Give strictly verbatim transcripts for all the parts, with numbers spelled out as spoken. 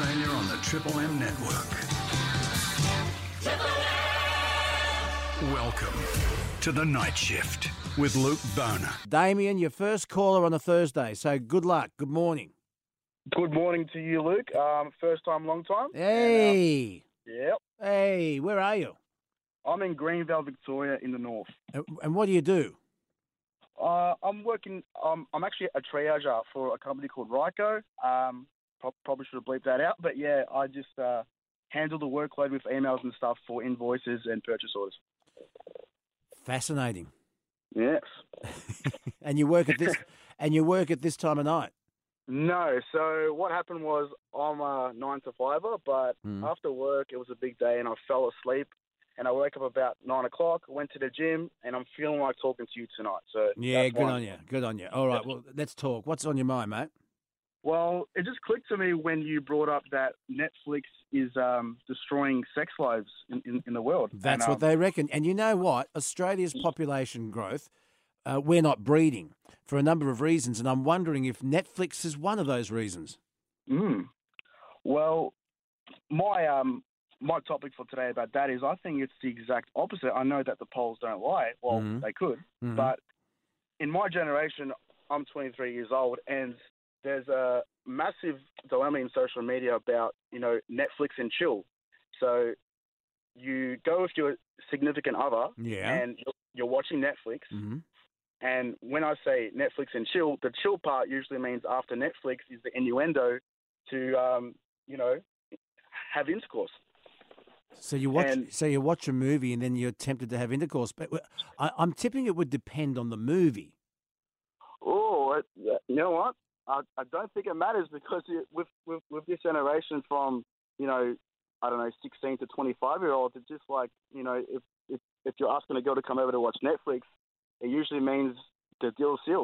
Australia on the Triple M network. Triple M! Welcome to the Night Shift with Luke Boner. Damien, your first caller on a Thursday, so good luck. Good morning. Good morning to you, Luke. Um, first time, long time. Hey. And, uh, yep. Hey, where are you? I'm in Greenville, Victoria, in the north. And and what do you do? Uh, I'm working. Um, I'm actually a triager for a company called Ryco. Um, pro- probably should have bleeped that out, but yeah, I just uh, handle the workload with emails and stuff for invoices and purchase orders. Fascinating. Yes. and you work at this and you work at this time of night. No. So what happened was I'm a nine to fiver, but Mm. after work it was a big day and I fell asleep. And I woke up about nine o'clock, went to the gym, and I'm feeling like talking to you tonight. So Yeah, that's good why- on you. Good on you. All right, well, let's talk. What's on your mind, mate? Well, it just clicked to me when you brought up that Netflix is um, destroying sex lives in, in, in the world. That's and, what um, they reckon. And you know what? Australia's population growth, uh, we're not breeding for a number of reasons, and I'm wondering if Netflix is one of those reasons. Mm. Well, my um my topic for today about that is I think it's the exact opposite. I know that the polls don't lie. Well, Mhm. they could. Mhm. But in my generation, I'm twenty-three years old, and there's a massive dilemma in social media about, you know, Netflix and chill. So you go with your significant other Yeah. and you're, you're watching Netflix. hmm And when I say Netflix and chill, the chill part usually means after Netflix is the innuendo to, um, you know, have intercourse. So you watch, And- so you watch a movie, and then you're tempted to have intercourse. But I, I'm tipping it would depend on the movie. Oh, it- yeah, you know what? I, I don't think it matters because it, with, with with this generation from, you know, I don't know, sixteen to twenty-five year olds, it's just like, you know, if, if if you're asking a girl to come over to watch Netflix, it usually means the deal's sealed.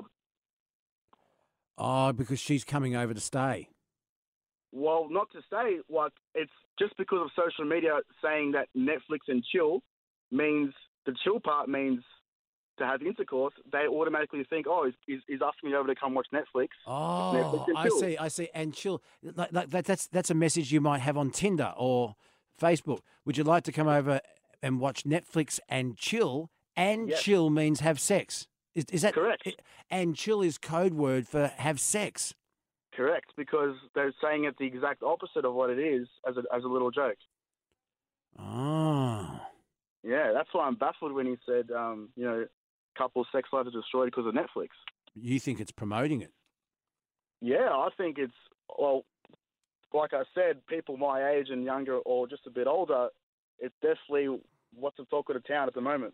Oh, because she's coming over to stay. Well, not to say, like, it's just because of social media saying that Netflix and chill means, the chill part means to have intercourse, they automatically think, oh, he's, he's, he's asking me over to come watch Netflix. Oh, Netflix and I chill. see, I see. And chill, like, like that, that's that's a message you might have on Tinder or Facebook. Would you like to come over and watch Netflix and chill? And Yes. chill means have sex. Is, is that Correct. And chill is code word for have sex. Correct, because they're saying it the exact opposite of what it is as a, as a little joke. Oh. Yeah, that's why I'm baffled when he said, um, you know, couples' sex lives are destroyed because of Netflix. You think it's promoting it? Yeah, I think it's, well, like I said, people my age and younger or just a bit older, it's definitely what's the talk of the town at the moment.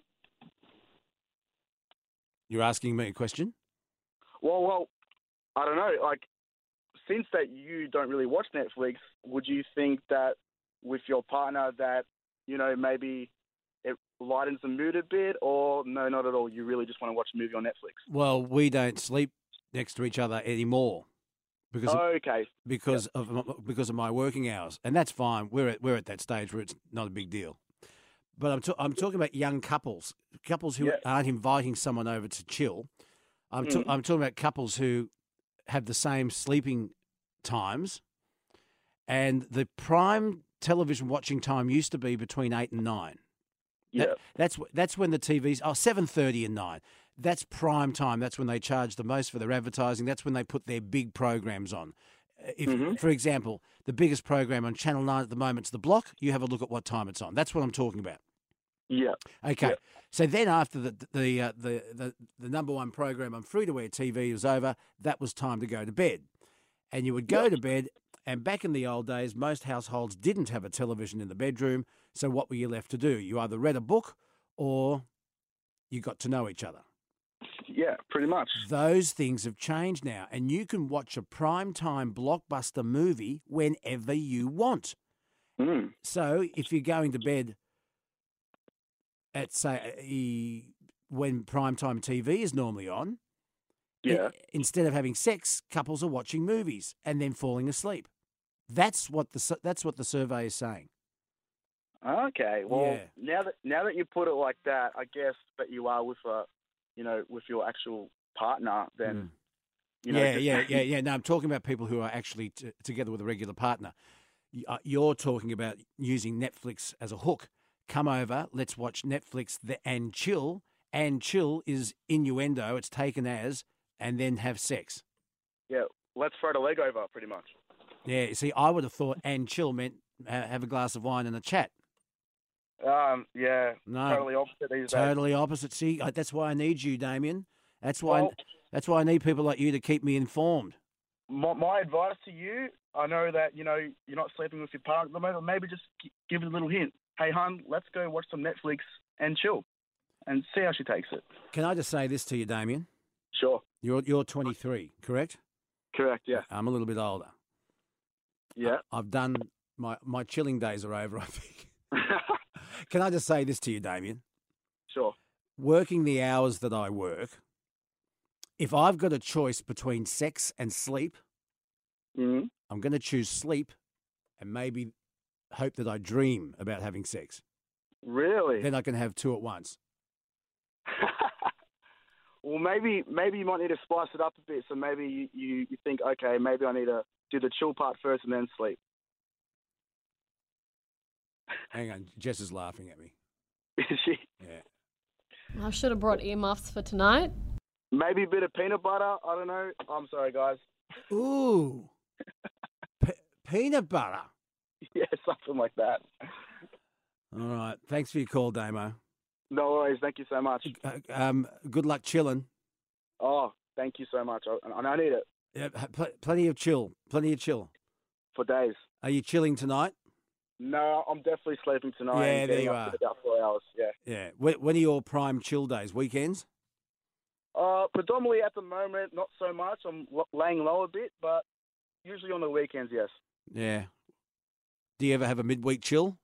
You're asking me a question? Well, well, I don't know. Like, since that you don't really watch Netflix, would you think that with your partner that, you know, maybe it lightens the mood a bit, or no, not at all? You really just want to watch a movie on Netflix? Well, we don't sleep next to each other anymore because of, Okay. because of because of my working hours, and that's fine. We're at we're at that stage where it's not a big deal. But I'm ta- I'm talking about young couples, couples who Yeah. aren't inviting someone over to chill. I'm ta- Mm. I'm talking about couples who have the same sleeping times, and the prime television watching time used to be between eight and nine. Yeah. That, that's wh- that's when the T V's oh seven thirty and nine. That's prime time. That's when they charge the most for their advertising. That's when they put their big programs on. Uh, If, Mhm. for example, the biggest program on Channel Nine at the moment is The Block. You have a look at what time it's on. That's what I'm talking about. Yeah. Okay. Yeah. So then, after the the, uh, the the the number one program on free to air T V was over, that was time to go to bed, and you would go to bed. And back in the old days, most households didn't have a television in the bedroom. So what were you left to do? You either read a book or you got to know each other. Yeah, pretty much. Those things have changed now, and you can watch a prime time blockbuster movie whenever you want. Mm. So if you're going to bed at, say, e- when primetime T V is normally on, Yeah. i- instead of having sex, couples are watching movies and then falling asleep. That's what the su- that's what the survey is saying. Okay. Well, Yeah. now that now that you put it like that, I guess that you are with a, you know, with your actual partner, then, you know, Mm. yeah, just- yeah, yeah, yeah. No, I'm talking about people who are actually t- together with a regular partner. y- uh, you're talking about using Netflix as a hook. Come over, let's watch Netflix the, and chill. And chill is innuendo. It's taken as, and then have sex. Yeah, let's throw the leg over, pretty much. Yeah, you see, I would have thought and chill meant ha- have a glass of wine and a chat. Um, yeah, No, totally opposite these days. Totally opposite. See, I- that's why I need you, Damien. That's why. Well- that's why I need people like you to keep me informed. My, my advice to you, I know that, you know, you're not sleeping with your partner at the moment, maybe just gi- give it a little hint. Hey, hun, let's go watch some Netflix and chill and see how she takes it. Can I just say this to you, Damien? Sure. You're you're twenty-three, correct? Correct, yeah. I'm a little bit older. Yeah. I've done my my chilling days are over, I think. Can I just say this to you, Damien? Sure. Working the hours that I work, if I've got a choice between sex and sleep, Mm-hmm. I'm going to choose sleep and maybe hope that I dream about having sex. Really? Then I can have two at once. Well, maybe maybe you might need to spice it up a bit. So maybe you, you, you think, okay, maybe I need to do the chill part first and then sleep. Hang on, Jess is laughing at me. Is she? Yeah. I should have brought earmuffs for tonight. Maybe a bit of peanut butter. I don't know. I'm sorry, guys. Ooh. P- peanut butter. Yeah, something like that. All right. Thanks for your call, Damo. No worries. Thank you so much. Uh, um, good luck chilling. Oh, thank you so much. I, and I need it Yeah, pl- plenty of chill. Plenty of chill. for days. Are you chilling tonight? No, I'm definitely sleeping tonight. Yeah, and there getting you up are. in about four hours. Yeah. Yeah. When, when are your prime chill days? Weekends? Uh, predominantly at the moment, not so much. I'm l- laying low a bit, but usually on the weekends, yes. Yeah. Do you ever have a midweek chill?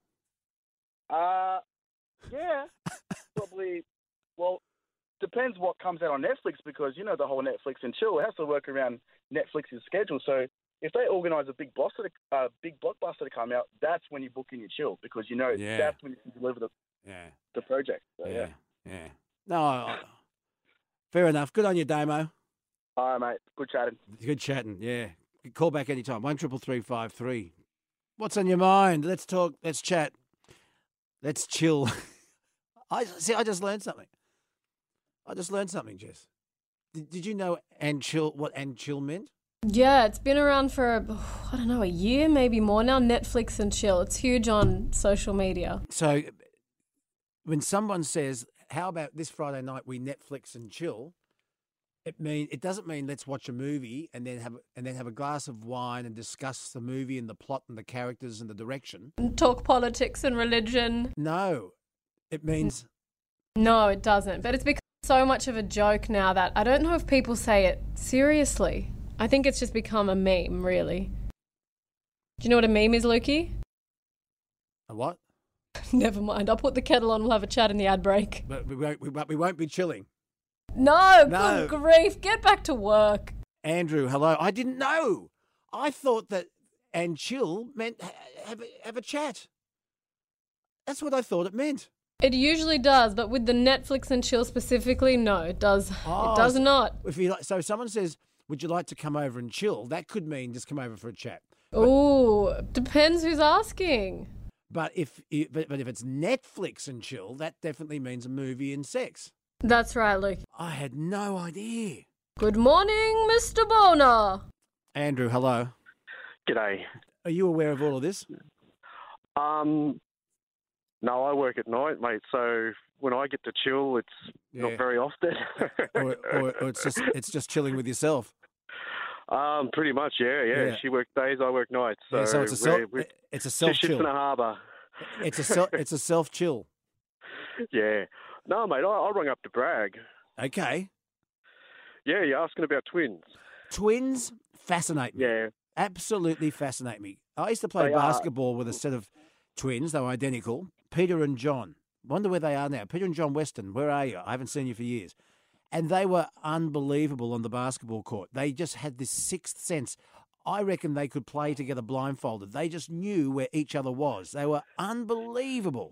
Uh, yeah, probably. Well, depends what comes out on Netflix because you know the whole Netflix and chill. It has to work around Netflix's schedule. So if they organise a big blockbuster, to, uh, big blockbuster to come out, that's when you book in your chill because you know Yeah. that's when you can deliver the Yeah. the project. So, Yeah. yeah. Yeah. No, I, I- fair enough. Good on you, Damo. All right, mate. Good chatting. Good chatting. Yeah. Call back anytime. One triple three five three. What's on your mind? Let's talk. Let's chat. Let's chill. I see. I just learned something. I just learned something, Jess. Did, did you know and chill what and chill meant? Yeah, it's been around for, I don't know, a year, maybe more now. Netflix and chill. It's huge on social media. So when someone says, "How about this Friday night we Netflix and chill?" It mean it doesn't mean let's watch a movie and then have and then have a glass of wine and discuss the movie and the plot and the characters and the direction. Talk politics and religion. No, it means No, it doesn't. But it's become so much of a joke now that I don't know if people say it seriously. I think it's just become a meme, really. Do you know what a meme is, Lukey? a what? Never mind. I'll put the kettle on. We'll have a chat in the ad break. But we won't. We, but we won't be chilling. No, No. good grief. Get back to work. Andrew, hello. I didn't know. I thought that and chill meant ha- have a, have a chat. That's what I thought it meant. It usually does, but with the Netflix and chill specifically, no, it does. Oh, it does so- not. If you like, so, if someone says, "Would you like to come over and chill?" That could mean just come over for a chat. Ooh, depends who's asking. But if it- but, but if it's Netflix and chill, that definitely means a movie and sex. That's right, Luke. I had no idea. Good morning, Mister Boner. Andrew, hello. G'day. Are you aware of all of this? Um, no, I work at night, mate. So when I get to chill, it's Yeah. not very often. Or, or, or it's just it's just chilling with yourself. um, pretty much, yeah, yeah, Yeah. She works days, I work nights. So, Yeah, so it's a self we're, we're it's a two self ships in a chill. harbour. It's a self it's a self chill. Yeah. No, mate, I, I rung up to brag. Okay. Yeah, you're asking about twins. Twins fascinate me. Yeah. Absolutely fascinate me. I used to play They are. basketball with a set of twins. They were identical. Peter and John. Wonder where they are now. Peter and John Weston, where are you? I haven't seen you for years. And they were unbelievable on the basketball court. They just had this sixth sense. I reckon they could play together blindfolded. They just knew where each other was. They were unbelievable.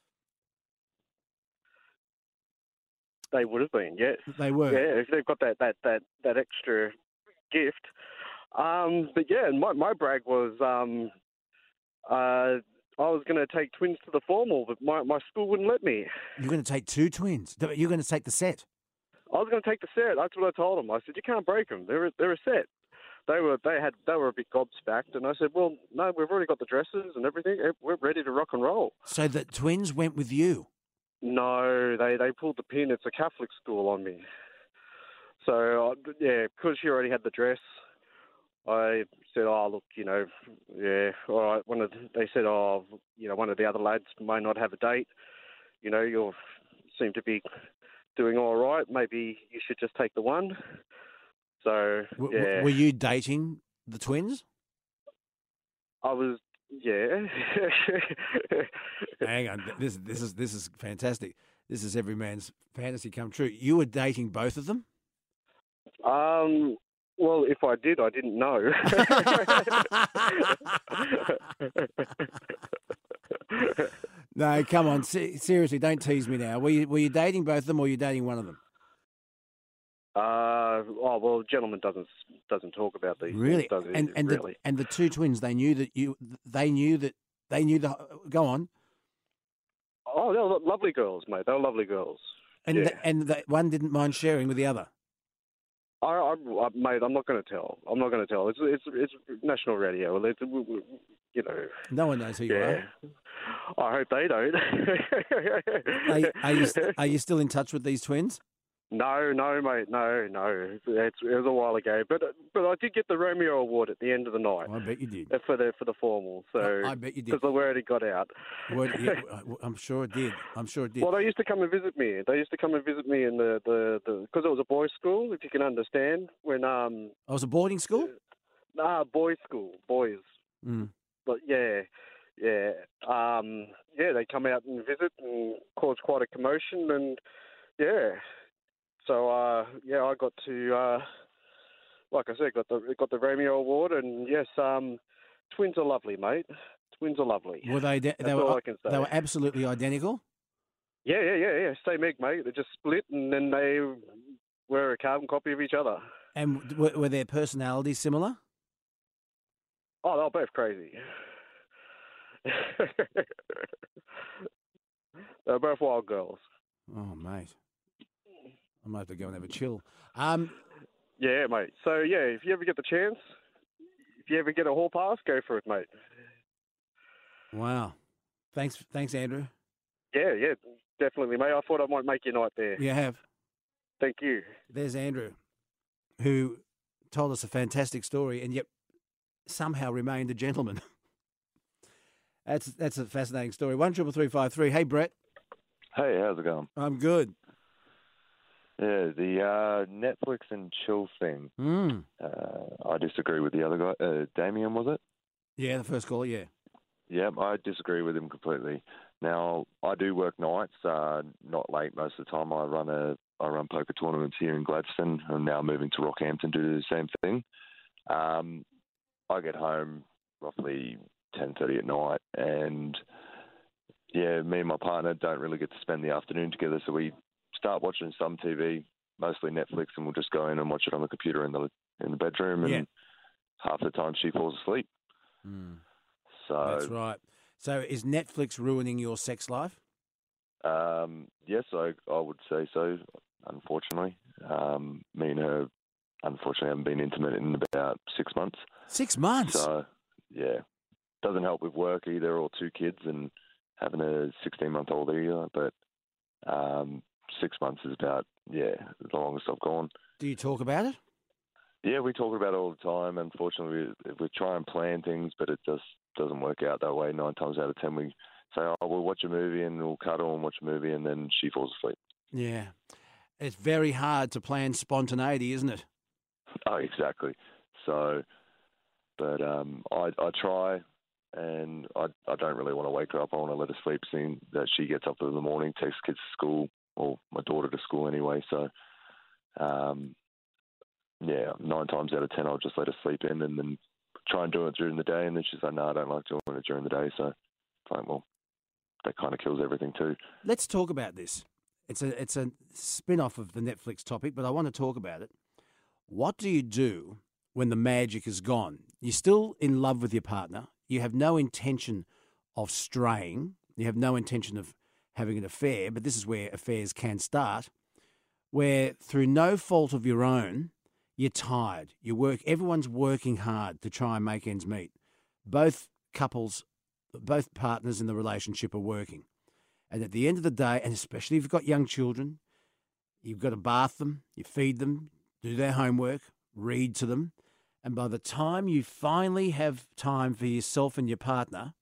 They would have been, yeah. They were. Yeah, they've got that, that, that, that extra gift. Um, but yeah, my, my brag was um, Uh, I was going to take twins to the formal, but my, my school wouldn't let me. You're going to take two twins. You're going to take the set. I was going to take the set. That's what I told them. I said, you can't break them. They're a, they're a set. They were they had they were a bit gobsmacked, and I said, well, no, we've already got the dresses and everything. We're ready to rock and roll. So the twins went with you? No, they, they pulled the pin. It's a Catholic school on me. So, uh, yeah, because she already had the dress, I said, oh, look, you know, yeah, all right. One of, they said, oh, you know, one of the other lads may not have a date. You know, you seem to be doing all right. Maybe you should just take the one. So, W- yeah. Were you dating the twins? I was, yeah. Hang on, this this is this is fantastic. This is every man's fantasy come true. You were dating both of them? Um. Well, if I did, I didn't know. No, come on, se- seriously, don't tease me now. Were you were you dating both of them, or were you dating one of them? Uh, oh well, gentleman doesn't doesn't talk about these Really? things, does he? And and really? the, and the two twins, they knew that you. They knew that they knew the. Go on. Oh, they were lovely girls, mate. They were lovely girls. And yeah. the, and the one didn't mind sharing with the other. I, I, I mate, I'm not going to tell. I'm not going to tell. It's it's it's national radio. Well, it's, you know. No one knows who you yeah. I hope they don't. are. Are, are you are you still in touch with these twins? No, no, mate, no, no. It's, it was a while ago, but but I did get the Romeo Award at the end of the night. I bet you did for the for the formal. So I, I bet you did because the word had got out. Word, yeah, I'm sure it did. I'm sure it did. Well, they used to come and visit me. They used to come and visit me in the the because it was a boys' school, if you can understand. When um, I was a boarding school. Nah, boys' school, boys. Mm. But yeah, yeah, um, yeah. They come out and visit and cause quite a commotion, and yeah. So uh, yeah, I got to, uh, like I said, got the got the Romeo Award, and yes, um, twins are lovely, mate. Twins are lovely. Were they? De- That's they were. all I can say. They were absolutely identical. Yeah, yeah, yeah, yeah. Same egg, mate. They just split, and then they were a carbon copy of each other. And were, were their personalities similar? Oh, they were both crazy. They were both wild girls. Oh, mate. I might have to go and have a chill. Um, yeah, mate. So, yeah, if you ever get the chance, if you ever get a hall pass, go for it, mate. Wow. Thanks, thanks, Andrew. Yeah, yeah, definitely, mate. I thought I might make your night there. You have. Thank you. There's Andrew, who told us a fantastic story and yet somehow remained a gentleman. That's that's a fascinating story. One triple three five three. Hey, Brett. Hey, how's it going? I'm good. Yeah, the uh, Netflix and chill thing. Mm. Uh, I disagree with the other guy. Uh, Damien, was it? Yeah, the first caller, yeah. Yeah, I disagree with him completely. Now, I do work nights, uh, not late most of the time. I run a I run poker tournaments here in Gladstone. I'm now moving to Rockhampton to do the same thing. Um, I get home roughly ten thirty at night, and yeah, me and my partner don't really get to spend the afternoon together, so we start watching some T V, mostly Netflix, and we'll just go in and watch it on the computer in the in the bedroom, and yeah. half the time she falls asleep. Mm. So that's right. So is Netflix ruining your sex life? Um, yes, I I would say so. Unfortunately, um, me and her, unfortunately, haven't been intimate in about six months. Six months. So yeah, doesn't help with work either, or two kids and having a sixteen-month-old either. But um, six months is about yeah the longest I've gone. Do you talk about it? Yeah, we talk about it all the time. Unfortunately, we, we try and plan things, but it just doesn't work out that way. Nine times out of ten, we say, "Oh, we'll watch a movie," and we'll cuddle and watch a movie, and then she falls asleep. Yeah, it's very hard to plan spontaneity, isn't it? Oh, exactly. So, but um, I I try, and I I don't really want to wake her up. I want to let her sleep, seeing that she gets up in the morning, takes kids to school, or my daughter to school anyway. So, um, yeah, nine times out of ten, I'll just let her sleep in, and then try and do it during the day. And then she's like, "No, I don't like doing it during the day." So, it's like, well, that kind of kills everything too. Let's talk about this. It's a it's a spin-off of the Netflix topic, but I want to talk about it. What do you do when the magic is gone? You're still in love with your partner. you have no intention of straying, you have no intention of having an affair, but this is where affairs can start, where through no fault of your own, you're tired. You work. Everyone's working hard to try and make ends meet. Both couples, both partners in the relationship are working. And at the end of the day, and especially if you've got young children, you've got to bath them, you feed them, do their homework, read to them. And by the time you finally have time for yourself and your partner,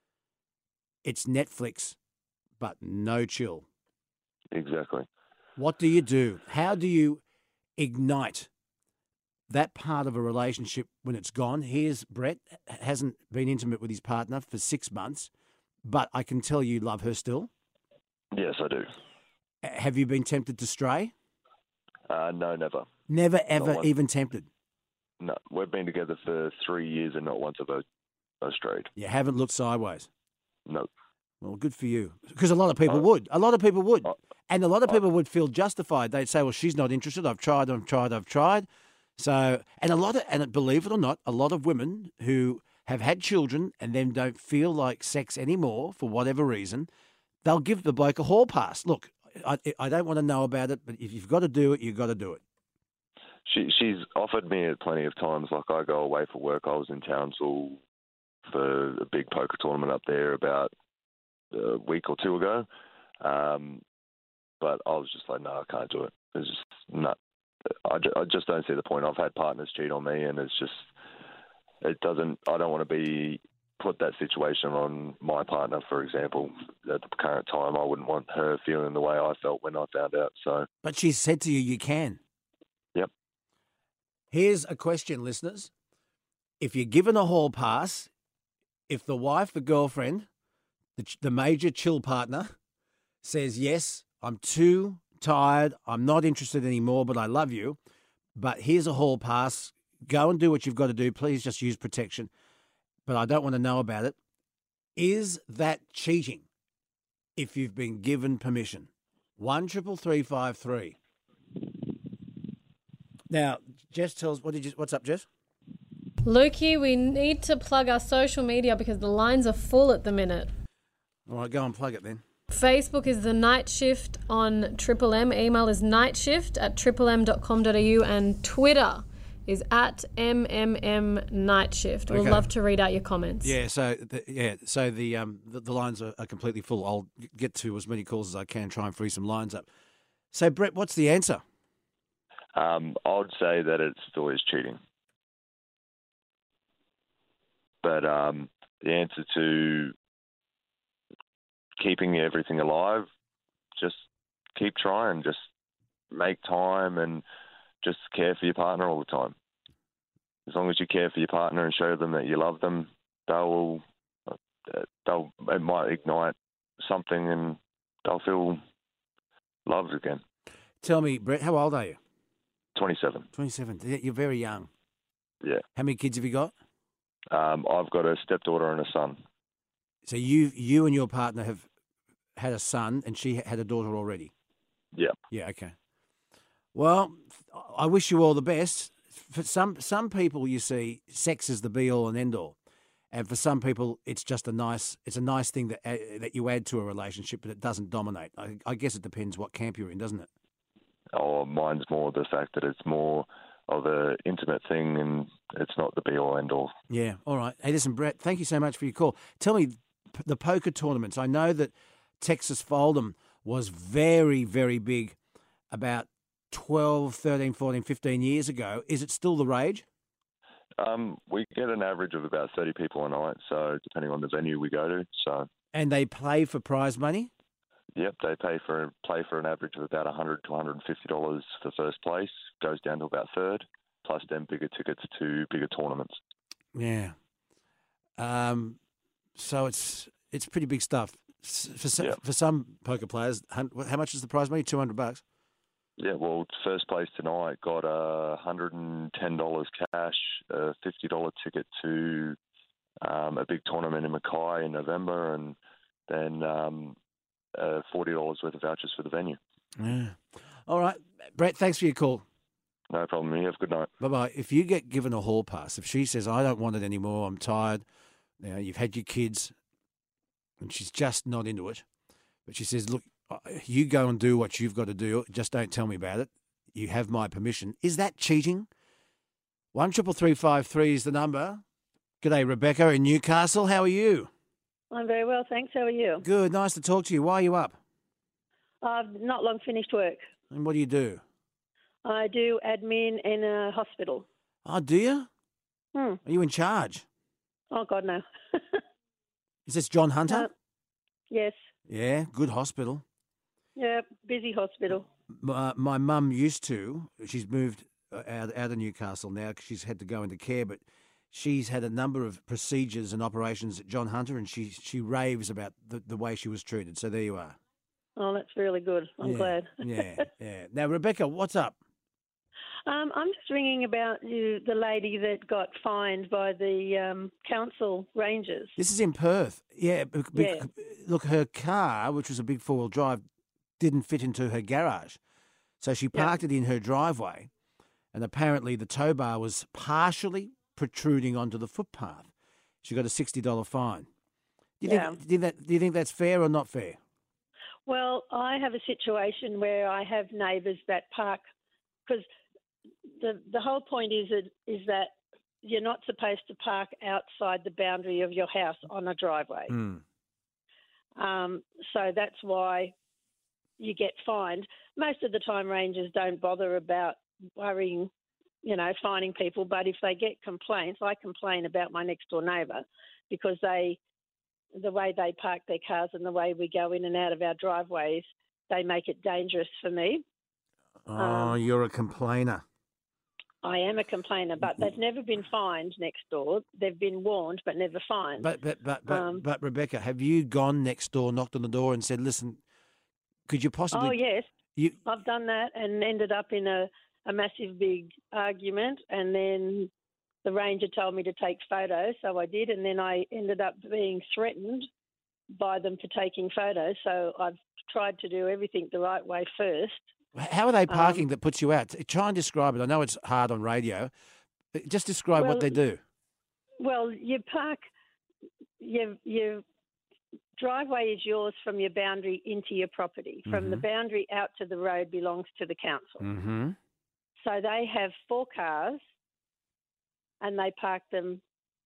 it's Netflix, but no chill. Exactly. What do you do? How do you ignite that part of a relationship when it's gone? Here's Brett, hasn't been intimate with his partner for six months, but I can tell you love her still. Yes, I do. Have you been tempted to stray? Uh, no, never. Never, ever once. even tempted? No, we've been together for three years and not once have I, I strayed. You haven't looked sideways? No. Well, good for you. Because a lot of people I, would. A lot of people would. I, and a lot of I, people would feel justified. They'd say, well, she's not interested. I've tried, I've tried, I've tried. So, and a lot of, and believe it or not, a lot of women who have had children and then don't feel like sex anymore for whatever reason, they'll give the bloke a hall pass. Look, I, I don't want to know about it, but if you've got to do it, you've got to do it. She she's offered me it plenty of times. Like I go away for work. I was in Townsville for a big poker tournament up there about a week or two ago, um, but I was just like, no, I can't do it. It's just not. I, I just don't see the point. I've had partners cheat on me, and it's just it doesn't. I don't want to be put that situation on my partner, for example. At the current time, I wouldn't want her feeling the way I felt when I found out. So, but she said to you, you can. Yep. Here's a question, listeners. If you're given a hall pass, if the wife, the girlfriend, the, the major chill partner says, yes, I'm too tired, I'm not interested anymore, but I love you, but here's a hall pass, go and do what you've got to do, please just use protection, but I don't want to know about it. Is that cheating if you've been given permission? One triple three five three. Now, Jess tells, what did you, what's up, Jess? Lukey, we need to plug our social media because the lines are full at the minute. All right, go and plug it then. Facebook is The Night Shift on Triple M. Email is nightshift at triple m dot com dot a u and Twitter is at M M M Nightshift. We'll Okay. love to read out your comments. Yeah, so the, yeah, so the um the, the lines are, are completely full. I'll get to as many calls as I can, try and free some lines up. So Brett, what's the answer? Um, I would say that it still is cheating. But um, the answer to keeping everything alive, just keep trying, just make time and just care for your partner all the time. As long as you care for your partner and show them that you love them, they'll, they'll it might ignite something and they'll feel loved again. Tell me, Brett, how old are you? twenty-seven. twenty-seven. You're very young. Yeah. How many kids have you got? Um, I've got a stepdaughter and a son. So you you and your partner have had a son, and she had a daughter already. Yeah. Yeah. Okay. Well, I wish you all the best. For some some people, you see, sex is the be all and end all, and for some people, it's just a nice it's a nice thing that uh, that you add to a relationship, but it doesn't dominate. I, I guess it depends what camp you're in, doesn't it? Oh, mine's more the fact that it's more of an intimate thing and it's not the be-all, end-all. Yeah, all right. Hey, listen, Brett, thank you so much for your call. Tell me, p- the poker tournaments, I know that Texas Fold'em was very, very big about twelve, thirteen, fourteen, fifteen years ago. Is it still the rage? Um, we get an average of about thirty people a night, so depending on the venue we go to. So. And they play for prize money? Yep, they pay for play for an average of about one hundred to one hundred fifty dollars for first place, goes down to about third, plus then bigger tickets to bigger tournaments. Yeah. Um. So it's it's pretty big stuff. For some, yep. for some poker players, how much is the prize money? two hundred bucks? Yeah, well, first place tonight got a one hundred ten dollars cash, a fifty dollars ticket to um, a big tournament in Mackay in November, and then um, uh, forty dollars worth of vouchers for the venue. Yeah. All right. Brett, thanks for your call. No problem. You have a good night. Bye-bye. If you get given a hall pass, if she says, I don't want it anymore, I'm tired, Now, you've had your kids, and she's just not into it. But she says, look, you go and do what you've got to do. Just don't tell me about it. You have my permission. Is that cheating? One triple three five three is the number. G'day, Rebecca in Newcastle. How are you? I'm very well, thanks. How are you? Good. Nice to talk to you. Why are you up? I've not long finished work. And what do you do? I do admin in a hospital. Oh, do you? Hmm. Are you in charge? Oh, God, no. Is this John Hunter? Uh, yes. Yeah, good hospital. Yeah, busy hospital. My, my mum used to. She's moved out, out of Newcastle now because she's had to go into care, but she's had a number of procedures and operations at John Hunter, and she, she raves about the, the way she was treated. So there you are. Oh, that's really good. I'm yeah, glad. yeah, yeah. Now, Rebecca, what's up? Um, I'm just ringing about you, the lady that got fined by the um, council rangers. This is in Perth. Yeah, be- be- Yeah. Look, her car, which was a big four-wheel drive, didn't fit into her garage. So she Yeah. parked it in her driveway, and apparently the tow bar was partially protruding onto the footpath. She got a sixty dollars fine. Do you, Yeah. think, do, you that, do you think that's fair or not fair? Well, I have a situation where I have neighbours that park, because the the whole point is that, is that you're not supposed to park outside the boundary of your house on a driveway. Mm. Um, so that's why you get fined. Most of the time, rangers don't bother about worrying, you know, fining people. But if they get complaints, I complain about my next door neighbour because they, the way they park their cars and the way we go in and out of our driveways, they make it dangerous for me. Oh, Um, you're a complainer. I am a complainer, but they've never been fined next door. They've been warned, but never fined. But but but but, um, but Rebecca, have you gone next door, knocked on the door, and said, "Listen, could you possibly?" Oh, yes. You, I've done that and ended up in a, a massive big argument, and then the ranger told me to take photos, so I did, and then I ended up being threatened by them for taking photos, so I've tried to do everything the right way first. how are they parking Um, that puts you out? Try and describe it. I know it's hard on radio. But just describe Well, what they do. Well, you park, your, your driveway is yours from your boundary into your property. From the Mhm. boundary out to the road belongs to the council. Mm-hmm. So they have four cars and they park them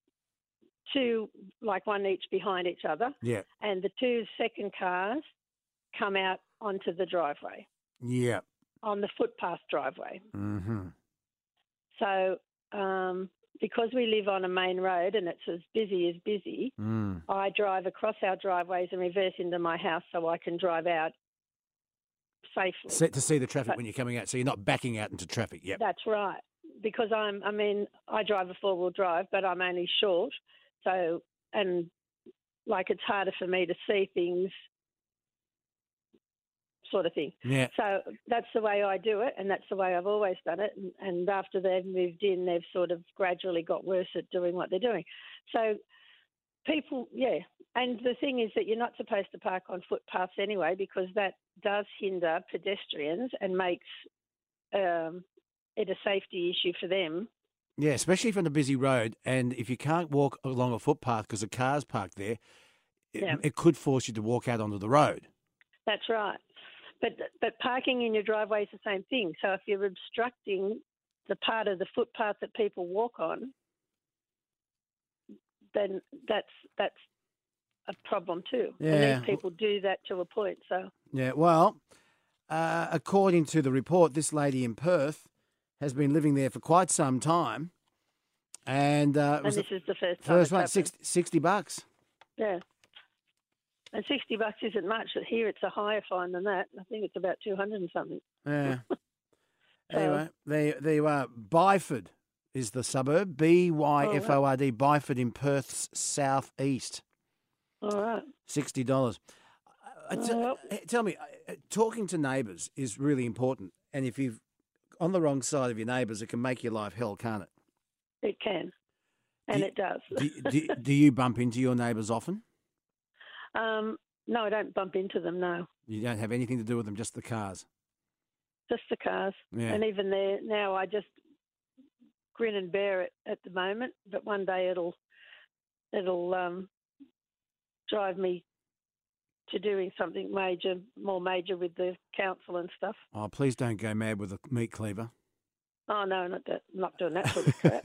two, like one each behind each other. Yeah. And the two second cars come out onto the driveway, Yeah. on the footpath driveway. Mm-hmm. So um, because we live on a main road and it's as busy as busy, Mm. I drive across our driveways and reverse into my house so I can drive out safely. Set to see the traffic But- when you're coming out, so you're not backing out into traffic. Yep. That's right. Because I'm, I mean, I drive a four-wheel drive, but I'm only short. So, and like it's harder for me to see things, sort of thing. Yeah. So that's the way I do it, and that's the way I've always done it. And, and after they've moved in, they've sort of gradually got worse at doing what they're doing. So people, yeah. And the thing is that you're not supposed to park on footpaths anyway, because that does hinder pedestrians and makes um, it a safety issue for them. Yeah, especially if on a busy road, and if you can't walk along a footpath because a car's parked there, it, Yeah. it could force you to walk out onto the road. That's right. But but parking in your driveway is the same thing. So if you're obstructing the part of the footpath that people walk on, then that's that's a problem too. Yeah. And these people do that to a point. So Yeah, well, uh, according to the report, this lady in Perth has been living there for quite some time, and uh, it and was this the is the first time. first it's one, happened. sixty, sixty bucks. Yeah. And sixty bucks isn't much. Here it's a higher fine than that. I think it's about two hundred and something. Yeah. So- Anyway, there, there you are. Byford is the suburb. B Y F O R D, Byford in Perth's southeast. All right. sixty dollars. Uh, t- Well- uh, tell me, uh, talking to neighbours is really important. And if you're on the wrong side of your neighbours, it can make your life hell, can't it? It can. And Do- it does. Do, do, do you bump into your neighbours often? um, no, I don't bump into them, no. You don't have anything to do with them, just the cars. Just the cars. Yeah. And even there now, I just grin and bear it at the moment. But one day it'll it'll um, drive me to doing something major, more major with the council and stuff. Oh, please don't go mad with a meat cleaver. Oh no, not that, not doing that sort of crap.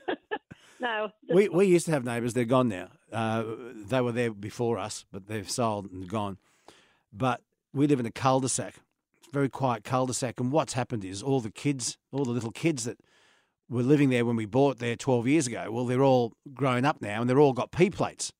No. We we used to have neighbours. They're gone now. Uh, they were there before us, but they've sold and gone. But we live in a cul-de-sac. It's a very quiet cul-de-sac. And what's happened is all the kids, all the little kids that were living there when we bought there twelve years ago, well, they're all grown up now and they're all got P plates.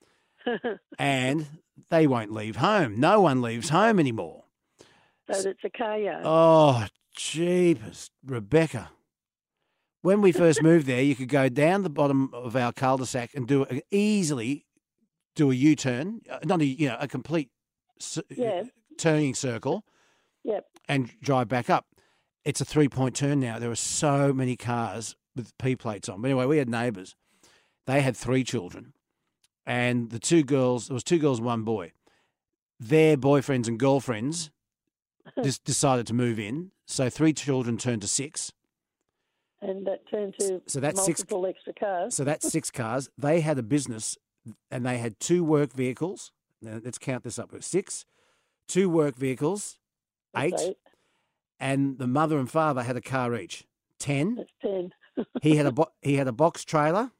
And they won't leave home. No one leaves home anymore. So it's a car yard. Oh, jeepers, Rebecca. When we first moved there, you could go down the bottom of our cul-de-sac and do a, easily do a U-turn, not a you know a complete yeah. turning circle, yep. and drive back up. It's a three-point turn now. There are so many cars with P plates on. But anyway, we had neighbours. They had three children, and the two girls. There was two girls and one boy. Their boyfriends and girlfriends just decided to move in. So three children turned to six. And that turned to so that's multiple six, extra cars. So that's six cars. They had a business, and they had two work vehicles. Now, let's count this up. Six, two work vehicles, eight, eight, and the mother and father had a car each. Ten. That's ten. he had a bo- he had a box trailer.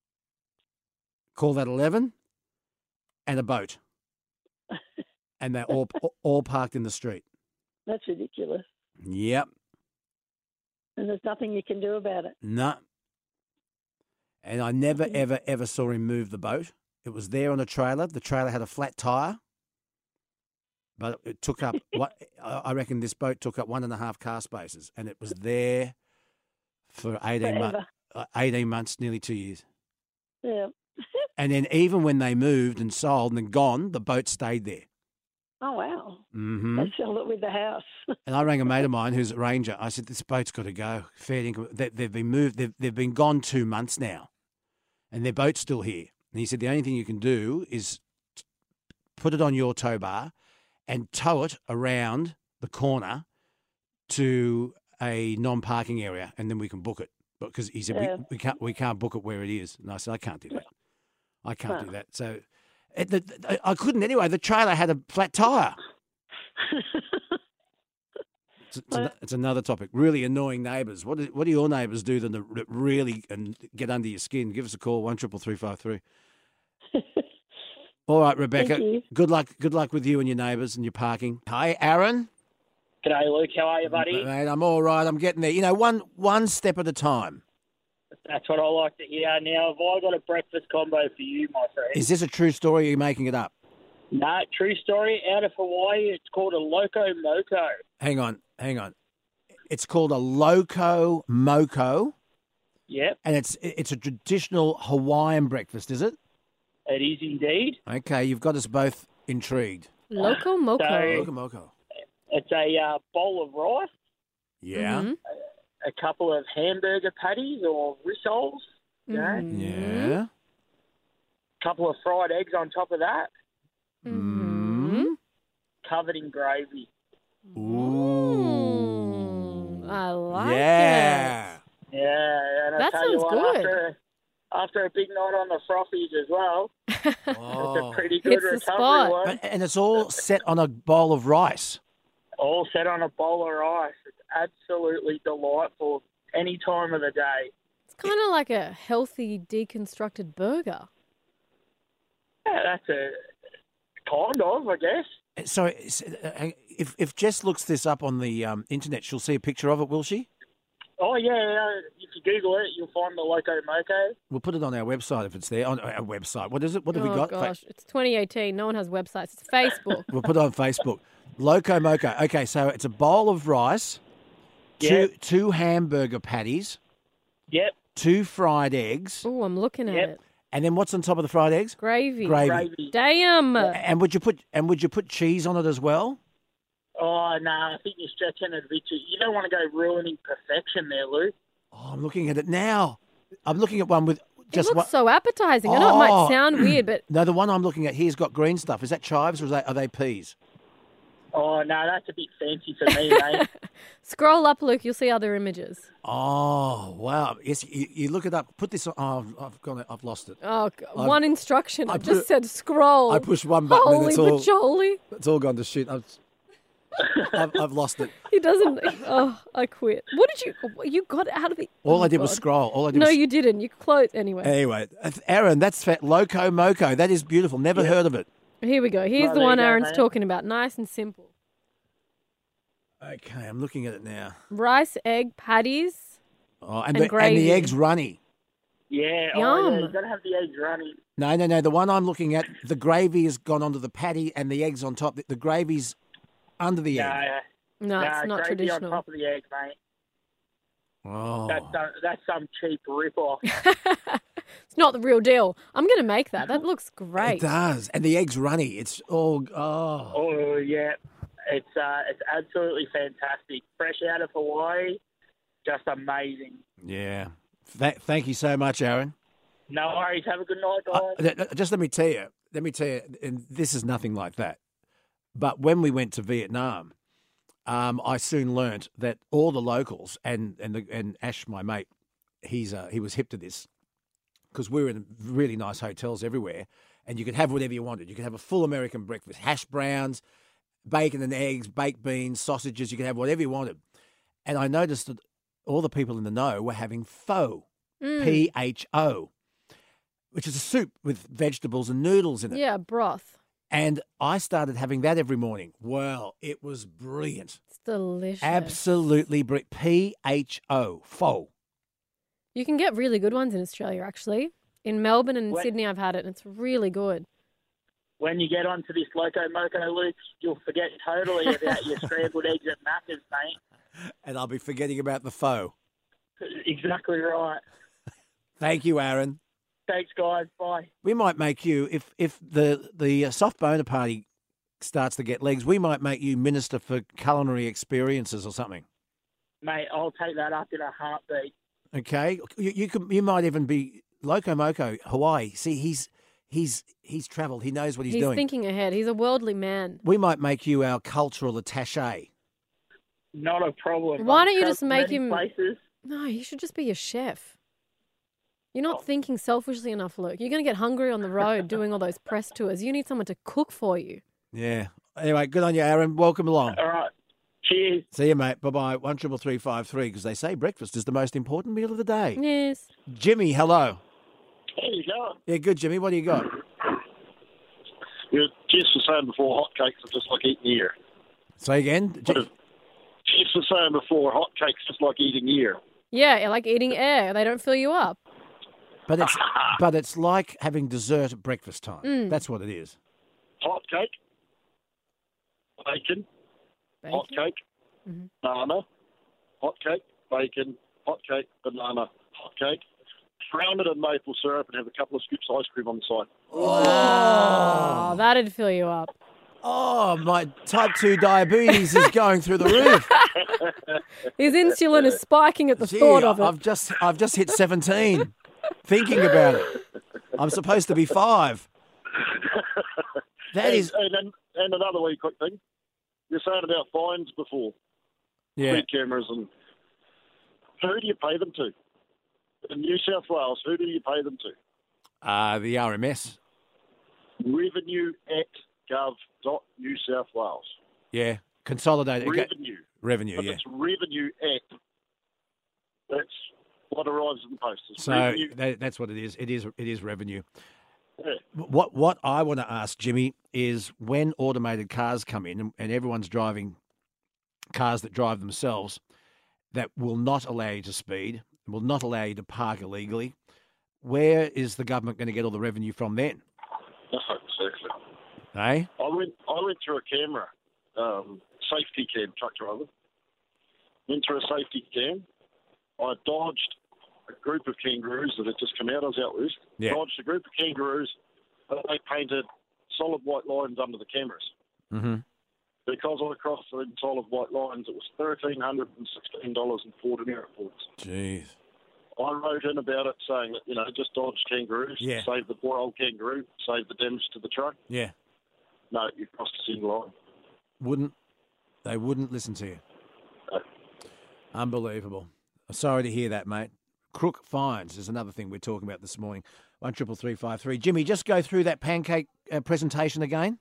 Call that eleven, and a boat. And they're all all parked in the street. That's ridiculous. Yep. And there's nothing you can do about it. No. And I never, ever, ever saw him move the boat. It was there on a trailer. The trailer had a flat tyre. But it took up, what I reckon this boat took up one and a half car spaces. And it was there for eighteen months, eighteen months, nearly two years. Yeah. And then even when they moved and sold and gone, the boat stayed there. Oh, wow. Mm-hmm. They sold it with the house. And I rang a mate of mine who's a ranger. I said, this boat's got to go. Fair income. They, they've been moved. They've, they've been gone two months now. And their boat's still here. And he said, the only thing you can do is put it on your tow bar and tow it around the corner to a non-parking area, and then we can book it. Because he said, yeah. we, we, can't, we can't book it where it is. And I said, I can't do that. I can't no. do that. So... It, the, I couldn't anyway. The trailer had a flat tyre. it's, it's, an, it's another topic. Really annoying neighbours. What do, what do your neighbours do that really and get under your skin? Give us a call, one triple three five three. All right, Rebecca. Good luck. Good luck with you and your neighbours and your parking. Hi, Aaron. G'day, Luke. How are you, buddy? Mate, I'm all right. I'm getting there. You know, one one step at a time. That's what I like to hear. Now, have I got a breakfast combo for you, my friend? Is this a true story or are you making it up? No, true story. Out of Hawaii, it's called a Loco Moco. Hang on, hang on. It's called a Loco Moco. Yep. And it's it's a traditional Hawaiian breakfast, is it? It is indeed. Okay, you've got us both intrigued. Loco Moco. So, Loco Moco. It's a uh, bowl of rice. Yeah. Mm-hmm. A couple of hamburger patties or rissoles, you know? Mm-hmm. Yeah. A couple of fried eggs on top of that. Mm-hmm. Covered in gravy. Ooh. I like yeah. it. Yeah. And That I tell you sounds what, good. After, after a big night on the frothies as well, Oh. it's a pretty good Hits the recovery spot. one. And- And it's all set on a bowl of rice. All set on a bowl of rice. It's absolutely delightful any time of the day. It's kind of like a healthy, deconstructed burger. Yeah, that's a kind of, I guess. So it's- uh, if if Jess looks this up on the um, internet, she'll see a picture of it, will she? Oh, yeah, yeah. If you Google it, you'll find the Loco Moco. We'll put it on our website if it's there. On our website. What is it? What have oh, we got? gosh. It's twenty eighteen. No one has websites. It's Facebook. We'll put it on Facebook. Loco Moco. Okay, so it's a bowl of rice, two Yep. two hamburger patties, Yep. two fried eggs, Oh, I'm looking at Yep. it. and then what's on top of the fried eggs? Gravy. Gravy. Gravy. Damn. And would you put and would you put cheese on it as well? Oh, no, I think you're stretching it a bit too. You don't want to go ruining perfection there, Lou. Oh, I'm looking at it now. I'm looking at one with just it looks one. so appetizing. I know it Oh. might sound weird, but No, the one I'm looking at here's got green stuff. Is that chives or is that, are they peas? Oh, no, that's a bit fancy for me, mate. Scroll up, Luke. You'll see other images. Oh, wow. Yes, you, you look it up. Put this on. Oh, I've, I've, gone, I've lost it. Oh, g- I've- one instruction. I, I just put- said scroll. I pushed one button and Holy it's all, majoli. it's all gone to shit. I've, I've, I've lost it. He doesn't. Oh, I quit. What did you? You got out of it. All oh, I did was God. scroll. All I did No, was you didn't. You closed anyway. Anyway, Aaron, that's fat. Loco Moco. That is beautiful. Never heard of it. Here we go. Here's Well, the there one you go, Aaron's mate. talking about. Nice and simple. Okay, I'm looking at it now. Rice, egg, patties. Oh, And and, the, and gravy. the eggs runny. Yeah, oh, yeah, Yum. you've got to have the eggs running. No, no, no. The one I'm looking at, the gravy has gone onto the patty and the eggs on top. The, the gravy's under the No, egg. No, no, it's not gravy traditional. on top of the egg, mate. Oh. That's, some, that's some cheap rip-off. It's not the real deal. I'm going to make that. That looks great. It does. And the eggs runny. It's all, oh. Oh, yeah. It's uh, it's absolutely fantastic. Fresh out of Hawaii, just amazing. Yeah. Th- thank you so much, Aaron. No worries. Have a good night, Uh, guys. th- th- just let me tell you, let me tell you, and this is nothing like that. But when we went to Vietnam, um, I soon learnt that all the locals and and the, and Ash, my mate, he's uh, he was hip to this because we were in really nice hotels everywhere, and you could have whatever you wanted. You could have a full American breakfast, hash browns, bacon and eggs, baked beans, sausages. You could have whatever you wanted. And I noticed that all the people in the know were having pho, Mm. P H O, which is a soup with vegetables and noodles in it. Yeah, broth. And I started having that every morning. Well, it was brilliant. It's delicious. Absolutely brilliant. P H O, pho. You can get really good ones in Australia, actually. In Melbourne and What? Sydney, I've had it, and it's really good. When you get onto this Loco Moco, Luke, you'll forget totally about your scrambled eggs at Macca's, mate. And I'll be forgetting about the pho. Exactly right. Thank you, Aaron. Thanks, guys. Bye. We might make you, if if the, the uh, soft boner party starts to get legs, we might make you minister for culinary experiences or something. Mate, I'll take that up in a heartbeat. Okay? You, you, could, you might even be Loco Moco, Hawaii. See, he's he's he's travelled. He knows what he's, He's doing. thinking ahead. He's a worldly man. We might make you our cultural attaché. Not a problem. Why I've don't you just traveled make many him- Places. No, you should just be a chef. You're Oh. not thinking selfishly enough, Luke. You're going to get hungry on the road doing all those press tours. You need someone to cook for you. Yeah. Anyway, good on you, Aaron. Welcome along. All right. Cheers. See you, mate. Bye bye. One triple three five three. Because they say breakfast is the most important meal of the day. Yes. Jimmy, hello. How you going? Yeah, good, Jimmy. What do you got? You Jess was saying before, hotcakes are just like eating air. Say again. What is- Jess was saying before, hotcakes just like eating air. Yeah, like eating air. They don't fill you up. But it's but it's like having dessert at breakfast time. Mm. That's what it is. Hot cake, bacon, Bacon. hot cake, Mhm. banana, hot cake, bacon, hot cake, banana, hot cake. Drown it in maple syrup and have a couple of scoops of ice cream on the side. Oh, that'd fill you up. Oh, my type two diabetes is going through the roof. His insulin is spiking at the Gee, thought of it. I've just I've just hit seventeen. Thinking about it. I'm supposed to be five. That and, is and, then- and another wee quick thing. You're saying about fines before. yeah. Speed cameras and who do you pay them to? In New South Wales, who do you pay them to? Uh, the R M S. Revenue at gov dot new south wales. Yeah. Consolidated okay. Revenue. revenue. But Yeah. it's revenue at. That's what arrives in the post. It's So revenue. that, that's what it is. It is it is revenue. Yeah. What what I want to ask Jimmy is when automated cars come in and, and everyone's driving cars that drive themselves that will not allow you to speed, will not allow you to park illegally. Where is the government going to get all the revenue from then? Exactly. Eh? I went. I went through a camera, um, safety cam, truck driver. Went through a safety cam. I dodged a group of kangaroos that had just come out. I was out west. Yeah. Dodged a group of kangaroos. But they painted solid white lines under the cameras. Mm-hmm. Because I crossed the solid white lines, it was thirteen hundred and sixteen dollars and forty merit points. Jeez. I wrote in about it saying that, you know, just dodge kangaroos, Yeah. save the poor old kangaroo, save the damage to the truck. Yeah. No, you crossed a single line. Wouldn't They wouldn't listen to you. No. Unbelievable. Sorry to hear that, mate. Crook fines is another thing we're talking about this morning. One triple three five three. Jimmy, just go through that pancake uh, presentation again.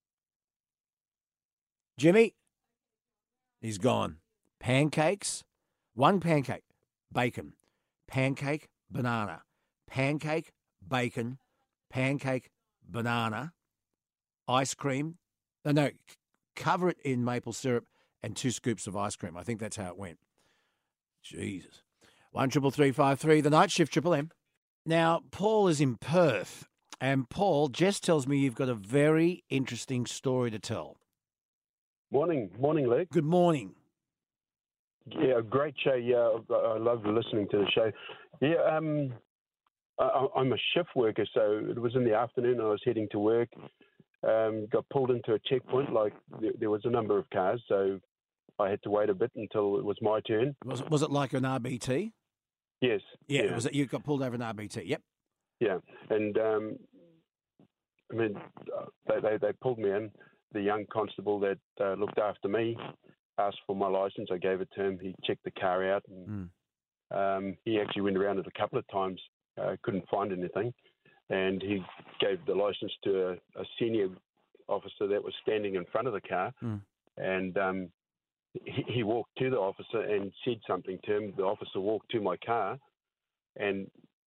Jimmy, he's gone. Pancakes, one pancake, bacon, pancake, banana, pancake, bacon, pancake, banana, ice cream. No, no, cover it in maple syrup and two scoops of ice cream. I think that's how it went. Jesus. One triple three five three. The night shift, Triple M. Now, Paul is in Perth, and Paul, Jess tells me you've got a very interesting story to tell. Morning, morning, Luke. Good morning. Yeah, great show. Yeah, I love listening to the show. Yeah, um, I, I'm a shift worker, so it was in the afternoon. I was heading to work. Um, got pulled into a checkpoint. Like there, there was a number of cars, so I had to wait a bit until it was my turn. Was it, was it like an R B T? Yes. Yeah, yeah. Was it, you got pulled over an R B T. Yep. Yeah, and um, I mean, they, they they pulled me in. The young constable that uh, looked after me asked for my license. I gave it to him. He checked the car out. And, mm. um, he actually went around it a couple of times. Uh, couldn't find anything, and he gave the license to a, a senior officer that was standing in front of the car, mm. and um, he, he walked to the officer and said something to him. The officer walked to my car, and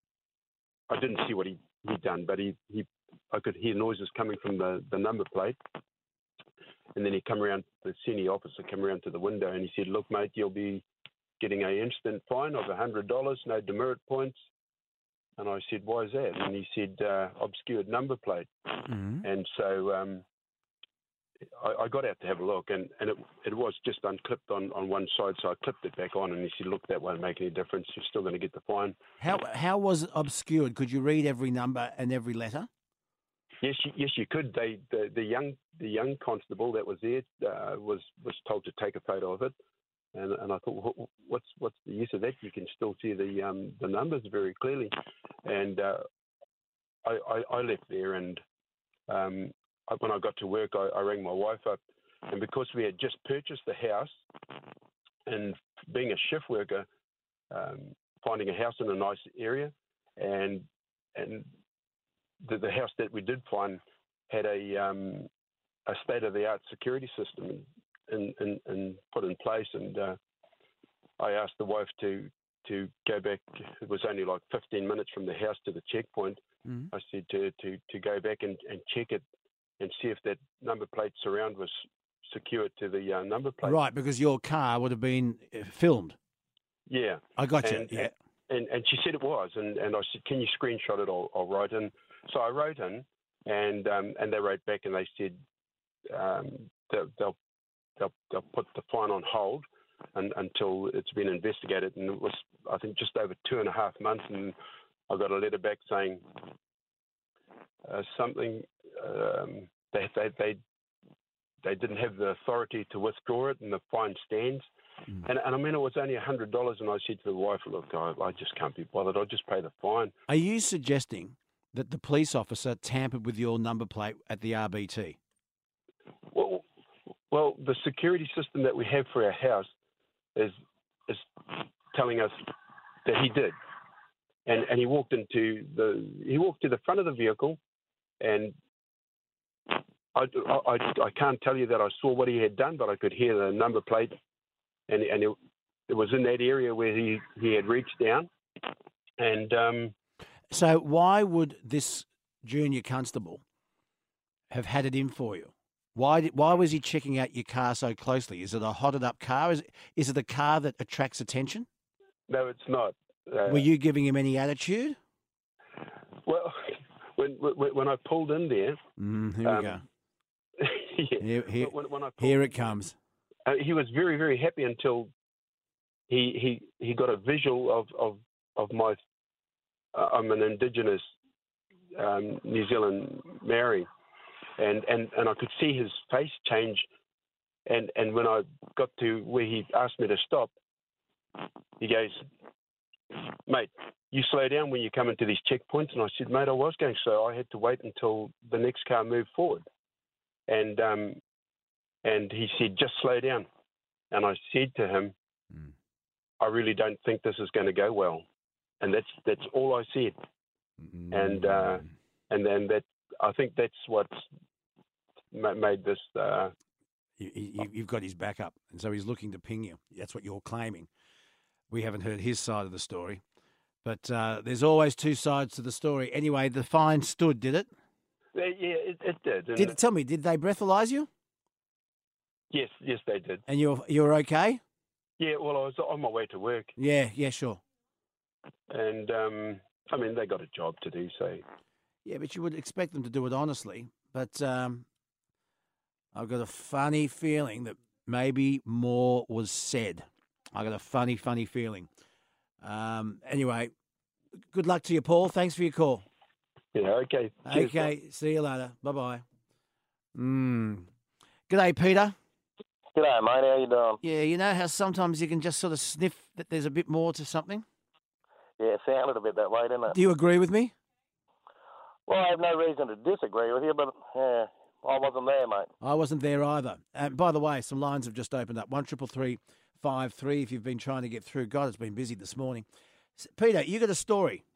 I didn't see what he he'd done, but he, he I could hear noises coming from the, the number plate. And then he come around, the senior officer come around to the window, and he said, "Look, mate, you'll be getting an instant fine of one hundred dollars, no demerit points." And I said, "Why is that?" And he said, uh, "Obscured number plate." Mm-hmm. And so um, I, I got out to have a look, and, and it, it was just unclipped on, on one side, so I clipped it back on, and he said, "Look, that won't make any difference. You're still going to get the fine." How how was it obscured? Could you read every number and every letter? Yes, you, yes, you could. They, the, the young, the young constable that was there uh, was was told to take a photo of it, and, and I thought, what's what's the use of that? You can still see the um, the numbers very clearly, and uh, I, I, I left there, and um, I, when I got to work, I, I rang my wife up, and because we had just purchased the house, and being a shift worker, um, finding a house in a nice area, and and The, the house that we did find had a um, a state-of-the-art security system in, in, in put in place, and uh, I asked the wife to to go back. It was only like fifteen minutes from the house to the checkpoint. Mm-hmm. I said to, to, to go back and, and check it and see if that number plate surround was secured to the uh, number plate. Right, because your car would have been filmed. Yeah. I got you, and, yeah. And, and she said it was, and, and I said, "Can you screenshot it? I'll, I'll write in." So I wrote in, and um, and they wrote back, and they said um, they'll, they'll they'll they'll put the fine on hold and, until it's been investigated. And it was, I think, just over two and a half months, and I got a letter back saying uh, something um, they they they they didn't have the authority to withdraw it, and the fine stands. Mm. And, and I mean, it was only a hundred dollars, and I said to the wife, "Look, I, I just can't be bothered. I'll just pay the fine." Are you suggesting that the police officer tampered with your number plate at the R B T? Well, well, the security system that we have for our house is is telling us that he did, and and he walked into the he walked to the front of the vehicle, and I, I, I can't tell you that I saw what he had done, but I could hear the number plate, and and it, it was in that area where he, he had reached down, and. Um, So why would this junior constable have had it in for you? Why did, why was he checking out your car so closely? Is it a hotted up car? Is it, is it a car that attracts attention? No, it's not. Uh, Were you giving him any attitude? Well, when when, when I pulled in there... Mm, here we um, go. yeah, here, here, when, when I here it comes. Uh, he was very, very happy until he he, he got a visual of, of, of my... Uh, I'm an Indigenous um, New Zealand Maori, and, and, and I could see his face change. And, and when I got to where he asked me to stop, he goes, "Mate, you slow down when you come into these checkpoints." And I said, "Mate, I was going slow. I had to wait until the next car moved forward." And um, And he said, just slow down. And I said to him, mm. I really don't think this is going to go well. And that's that's all I said. Mm. And uh, and then that I think that's what's ma- made this. Uh, you, you, you've got his back up, and so he's looking to ping you. That's what you're claiming. We haven't heard his side of the story, but uh, there's always two sides to the story. Anyway, the fine stood, did it? yeah, it, it did. Did it, tell me, did they breathalyse you? Yes, yes, they did. And you're you're okay? Yeah, well, I was on my way to work. Yeah, yeah, sure. And, um, I mean, they got a job to do, so... Yeah, but you would expect them to do it honestly. But um, I've got a funny feeling that maybe more was said. I've got a funny, funny feeling. Um, anyway, good luck to you, Paul. Thanks for your call. Yeah, okay. Cheers, okay, see you later. Bye-bye. Mm. G'day, Peter. G'day, mate. How you doing? Yeah, you know how sometimes you can just sort of sniff that there's a bit more to something? Yeah, it sounded a bit that way, didn't it? Do you agree with me? Well, I have no reason to disagree with you, but yeah, I wasn't there, mate. I wasn't there either. And by the way, some lines have just opened up. One triple three five three. If you've been trying to get through, God, it's been busy this morning. Peter, you got a story.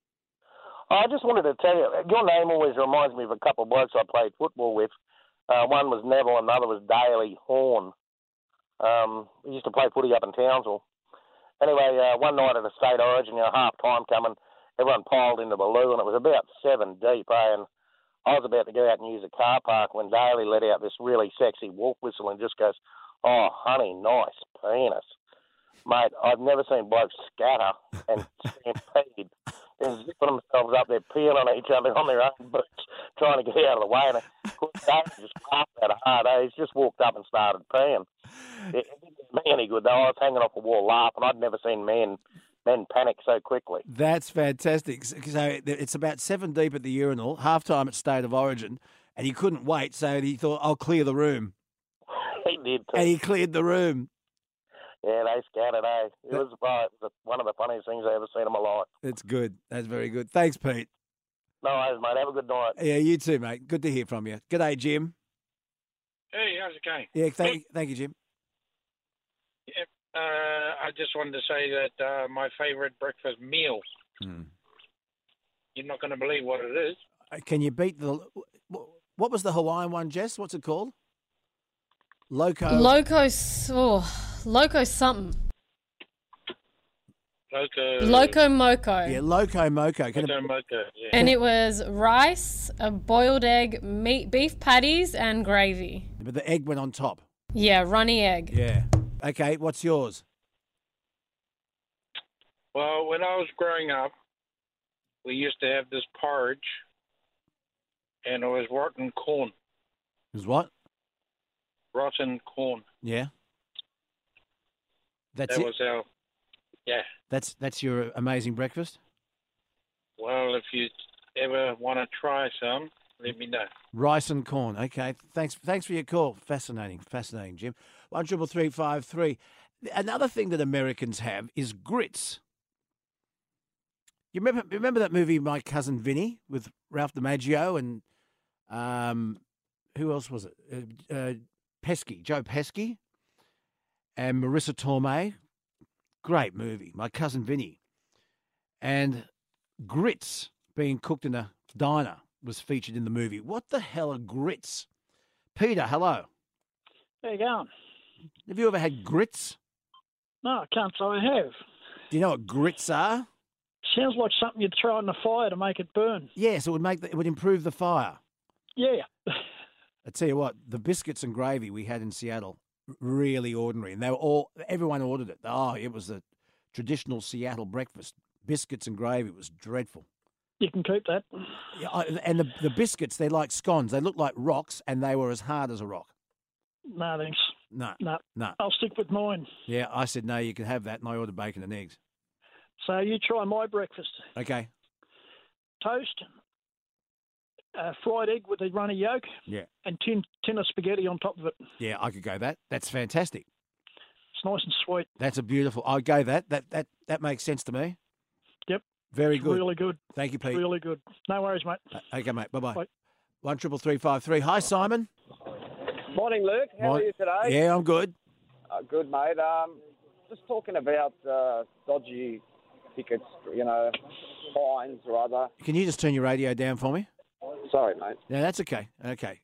I just wanted to tell you, your name always reminds me of a couple of blokes I played football with. Uh, one was Neville, and another was Daly Horn. Um, we used to play footy up in Townsville. Anyway, uh, one night at a state origin, you know, half time coming, everyone piled into the loo, and it was about seven deep, eh? And I was about to go out and use a car park when Daly let out this really sexy wolf whistle and just goes, "Oh, honey, nice penis." Mate, I've never seen blokes scatter and stampede. They're zipping themselves up, they're peeling each other on their own boots, trying to get out of the way. And of course, Daly just laughed at it hard, eh? He's just walked up and started peeing. It, it didn't do me any good, though. I was hanging off a wall laughing. I'd never seen men men panic so quickly. That's fantastic. So it's about seven deep at the urinal, half-time at State of Origin, and he couldn't wait, so he thought, I'll clear the room. He did too. And he cleared the room. Yeah, they scattered, eh? It was, uh, it was one of the funniest things I ever seen in my life. That's good. That's very good. Thanks, Pete. No worries, mate. Have a good night. Yeah, you too, mate. Good to hear from you. G'day, Jim. Hey, how's it going? Yeah, thank, thank you, Jim. Yep. Uh, I just wanted to say that uh, my favourite breakfast meal. Mm. You're not going to believe what it is. Can you beat the... What was the Hawaiian one, Jess? What's it called? Loco... Loco... Oh, Loco something. Loco... Loco Moco. Yeah, Loco Moco. Can Loco it... Moco, yeah. And it was rice, a boiled egg, meat, beef patties, and gravy. But the egg went on top. Yeah, runny egg. Yeah. Okay, what's yours? Well, when I was growing up, we used to have this porridge, and it was rotten corn. It was what? Rotten corn. Yeah. That's that it? was our, yeah. That's that's your amazing breakfast? Well, if you ever want to try some, let me know. Rice and corn. Okay. Thanks Thanks for your call. Fascinating. Fascinating, Jim. One triple three five three. Another thing that Americans have is grits. You remember remember that movie My Cousin Vinny with Ralph DiMaggio and um, who else was it? Uh, uh, Pesci, Joe Pesci, and Marissa Tomei. Great movie, My Cousin Vinny. And grits being cooked in a diner was featured in the movie. What the hell are grits? Peter, hello. How you going? Have you ever had grits? No, I can't say I have. Do you know what grits are? Sounds like something you'd throw in the fire to make it burn. Yes, it would make the, it would improve the fire. Yeah. I tell you what, the biscuits and gravy we had in Seattle, really ordinary, and they were all everyone ordered it. Oh, it was a traditional Seattle breakfast. Biscuits and gravy was dreadful. You can keep that. Yeah, and the the biscuits, they're like scones. They look like rocks, and they were as hard as a rock. No, thanks. No, no, no. I'll stick with mine. Yeah, I said no. You can have that, and I ordered bacon and eggs. So you try my breakfast. Okay. Toast, uh, fried egg with a runny yolk. Yeah. And tin tin of spaghetti on top of it. Yeah, I could go that. That's fantastic. It's nice and sweet. That's a beautiful. I'd go that. That that that makes sense to me. Yep. Very it's good. Really good. Thank you, Pete. Really good. No worries, mate. Uh, okay, mate. Bye-bye. Bye. One triple three five three. Hi, Simon. Morning, Luke. How Mor- are you today? Yeah, I'm good. Uh, good, mate. Um, just talking about uh, dodgy tickets, you know, fines or other. Can you just turn your radio down for me? Sorry, mate. No, that's okay. Okay.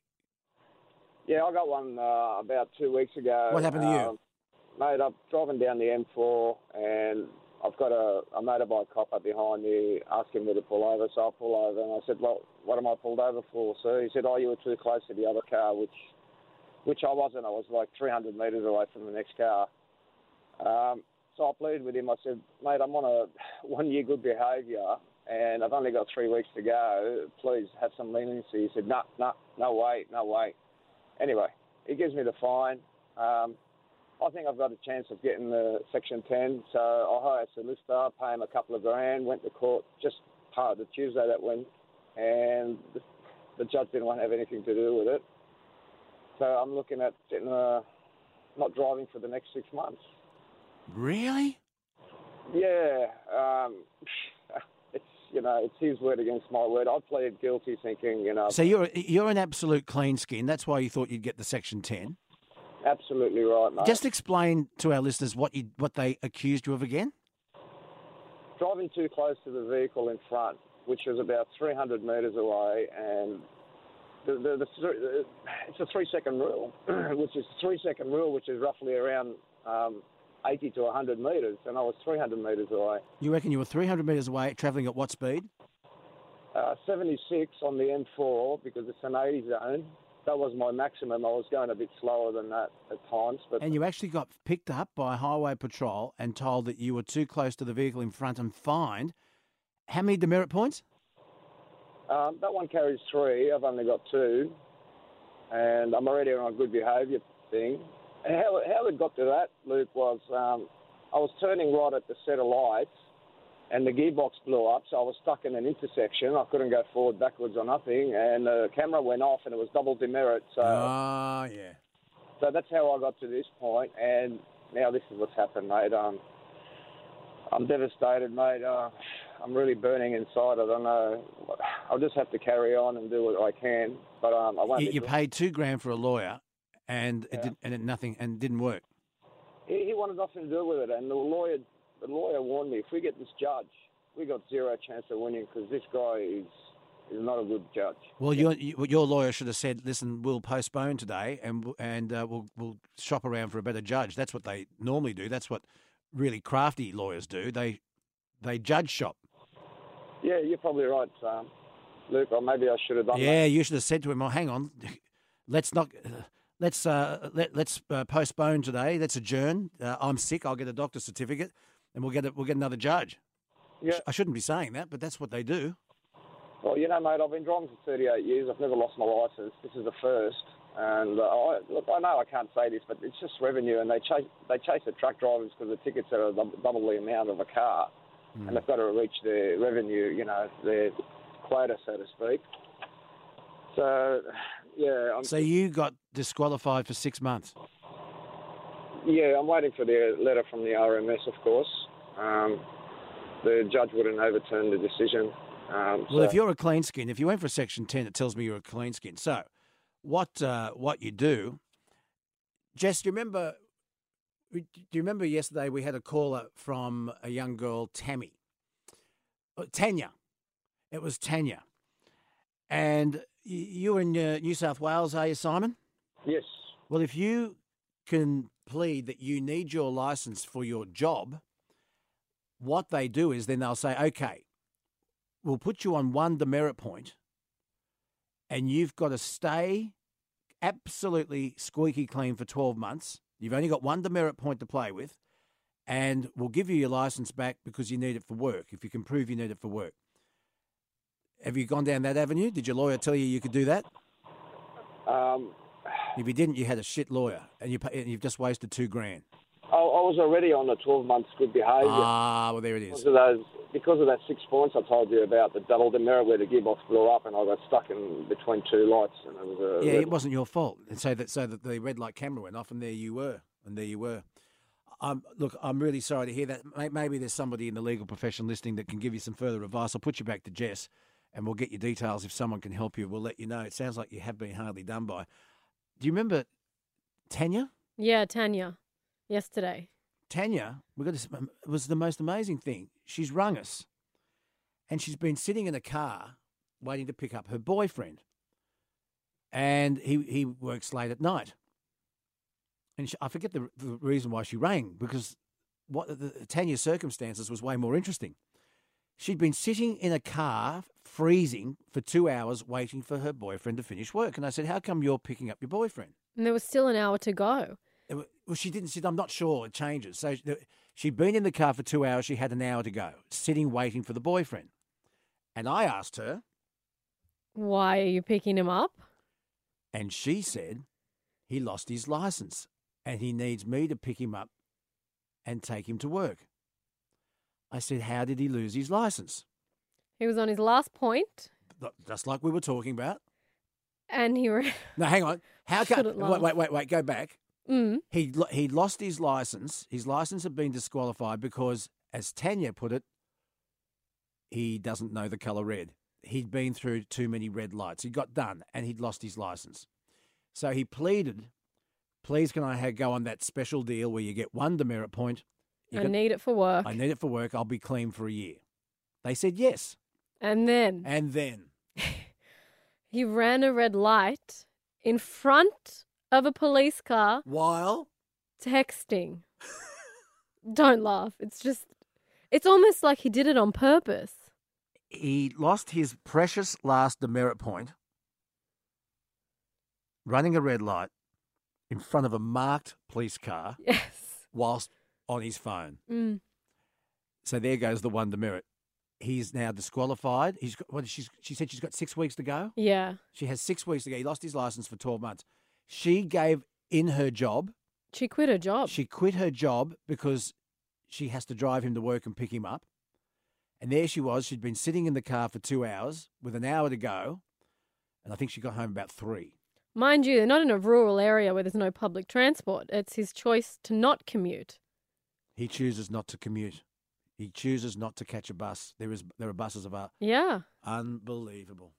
Yeah, I got one uh, about two weeks ago. What happened to you? Um, mate, I'm driving down the M four and I've got a, a motorbike copper behind me asking me to pull over, so I pull over and I said, well, what am I pulled over for, sir? He said, oh, you were too close to the other car, which which I wasn't. I was like three hundred metres away from the next car. Um, so I pleaded with him. I said, mate, I'm on a one-year good behaviour and I've only got three weeks to go. Please have some leniency. He said, no, no, no way, no way. Anyway, he gives me the fine. Um, I think I've got a chance of getting the Section ten, so I hired a solicitor, pay him a couple of grand, went to court just part of the Tuesday that went, and the, the judge didn't want to have anything to do with it. So I'm looking at getting, uh, not driving for the next six months. Really? Yeah. Um, it's, you know, it's his word against my word. I pleaded guilty thinking, you know. So you're you're an absolute clean skin. That's why you thought you'd get the Section ten. Absolutely right, mate. Just explain to our listeners what you what they accused you of again. Driving too close to the vehicle in front, which was about three hundred metres away, and the, the, the, it's a three-second rule, which is three-second rule, which is roughly around um, eighty to one hundred metres, and I was three hundred metres away. You reckon you were three hundred metres away, travelling at what speed? Uh, seventy-six on the M four, because it's an eighty zone. That was my maximum. I was going a bit slower than that at times. But And you actually got picked up by Highway Patrol and told that you were too close to the vehicle in front and fined. How many demerit points? Um, that one carries three. I've only got two. And I'm already on a good behaviour thing. And how, how it got to that, Luke, was um, I was turning right at the set of lights and the gearbox blew up, so I was stuck in an intersection. I couldn't go forward, backwards or nothing. And the camera went off and it was double demerit. So, Ah, yeah. so that's how I got to this point. And now this is what's happened, mate. Um, I'm devastated, mate. Uh, I'm really burning inside. I don't know. I'll just have to carry on and do what I can. But um, I won't. You, be- you paid two grand for a lawyer, and Yeah. it did, and it nothing and didn't work. He, he wanted nothing to do with it, and the lawyer, the lawyer warned me: if we get this judge, we got zero chance of winning because this guy is is not a good judge. Well, your you- your lawyer should have said, "Listen, we'll postpone today, and w- and uh, we'll we'll shop around for a better judge." That's what they normally do. That's what really crafty lawyers do. They they judge shop. Yeah, you're probably right, um, Luke. Or maybe I should have done Yeah, that. you should have said to him, "Oh, hang on, let's not." Uh, Let's uh, let let's uh, postpone today. Let's adjourn. Uh, I'm sick. I'll get a doctor's certificate, and we'll get a, we'll get another judge. Yeah. I shouldn't be saying that, but that's what they do. Well, you know, mate, I've been driving for thirty-eight years. I've never lost my licence. This is the first. And uh, I, look, I know I can't say this, but it's just revenue, and they chase they chase the truck drivers because the tickets are dou- double the amount of a car, Mm. and they've got to reach their revenue, you know, their quota, so to speak. So, yeah, I'm So you got disqualified for six months. yeah, I'm waiting for the letter from the R M S, of course. Um, the judge wouldn't overturn the decision. Um, Well, if so- you're a clean skin, if you went for a Section ten, it tells me you're a clean skin. So, what uh, what you do, Jess? Do you remember? Do you remember yesterday we had a caller from a young girl, Tammy, uh, Tanya. It was Tanya, and y- you were in uh, New South Wales, are you, Simon? Yes. Well, if you can plead that you need your license for your job, what they do is then they'll say, okay, we'll put you on one demerit point and you've got to stay absolutely squeaky clean for twelve months. You've only got one demerit point to play with, and we'll give you your license back because you need it for work, if you can prove you need it for work. Have you gone down that avenue? Did your lawyer tell you you could do that? Um, If you didn't, you had a shit lawyer, and you pay, and you've just wasted two grand. I, I was already on the twelve months good behaviour. Ah, well, there it is. Because of those, because of that six points I told you about, the double demerit where the gearbox blew up and I got stuck in between two lights, and it was a Yeah, red- it wasn't your fault. And so that so that the red light camera went off, and there you were, and there you were. Um, look, I'm really sorry to hear that. May- Maybe there's somebody in the legal profession listening that can give you some further advice. I'll put you back to Jess, and we'll get your details. If someone can help you, we'll let you know. It sounds like you have been hardly done by. Do you remember Tanya? Yeah, Tanya. Yesterday. Tanya, we got this, it was the most amazing thing. She's rung us, and she's been sitting in a car waiting to pick up her boyfriend, and he he works late at night. And she, I forget the, the reason why she rang, because what the, the, Tanya's circumstances was way more interesting. She'd been sitting in a car, freezing for two hours, waiting for her boyfriend to finish work. And I said, "How come you're picking up your boyfriend?" And there was still an hour to go. Well, she didn't sit. I'm not sure. It changes. So she'd been in the car for two hours. She had an hour to go, sitting waiting for the boyfriend. And I asked her, "Why are you picking him up?" And she said, "He lost his license and he needs me to pick him up and take him to work." I said, "How did he lose his license?" He was on his last point. Just like we were talking about. And he... Re- no, hang on. How come... Shouldn't Wait, laugh. wait, wait, wait. Go back. Mm. He he lost his license. His license had been disqualified because, as Tanya put it, he doesn't know the colour red. He'd been through too many red lights. He got done and he'd lost his license. So he pleaded, "Please, can I have, go on that special deal where you get one demerit point? You I get, need it for work." I need it for work. I'll be clean for a year." They said yes. And then... And then... he ran a red light in front of a police car. While? Texting. Don't laugh. It's just... It's almost like he did it on purpose. He lost his precious last demerit point running a red light in front of a marked police car. Yes. Whilst on his phone. Mm. So there goes the one demerit. He's now disqualified. He's got, what, she's, she said she's got six weeks to go? Yeah. She has six weeks to go. He lost his license for twelve months. She gave in her job. She quit her job. She quit her job because she has to drive him to work and pick him up. And there she was. She'd been sitting in the car for two hours with an hour to go. And I think she got home about three. Mind you, they're not in a rural area where there's no public transport. It's his choice to not commute. He chooses not to commute. He chooses not to catch a bus. There is there are buses of art. Yeah. Unbelievable.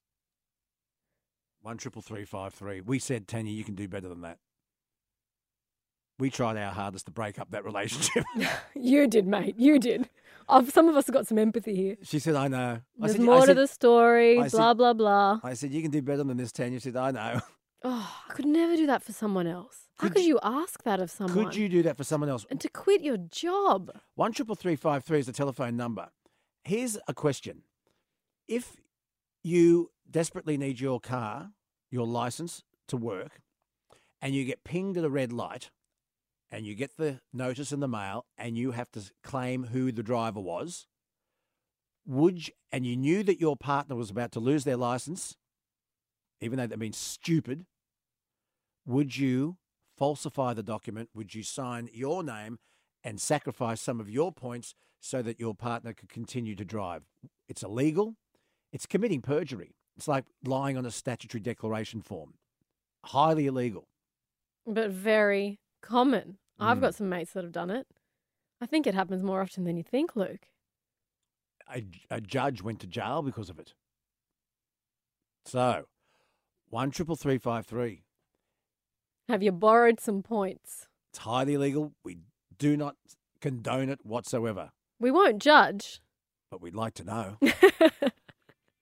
One triple three five three. We said, Tanya, you can do better than that. We tried our hardest to break up that relationship. You did, mate. You did. I've, some of us have got some empathy here. She said, I know. I There's said, more I to said, the story, I blah, said, blah, blah. I said, you can do better than this, Tanya. She said, I know. Oh, I could never do that for someone else. How could you ask that of someone? Could you do that for someone else? And to quit your job. One triple three five three is the telephone number. Here's a question. If you desperately need your car, your license to work, and you get pinged at a red light, and you get the notice in the mail, and you have to claim who the driver was, would you, and you knew that your partner was about to lose their license, even though they've been stupid, would you falsify the document? Would you sign your name and sacrifice some of your points so that your partner could continue to drive? It's illegal. It's committing perjury. It's like lying on a statutory declaration form. Highly illegal. But very common. I've Mm. got some mates that have done it. I think it happens more often than you think, Luke. A, a judge went to jail because of it. So, one triple three five three. Have you borrowed some points? It's highly illegal. We do not condone it whatsoever. We won't judge. But we'd like to know.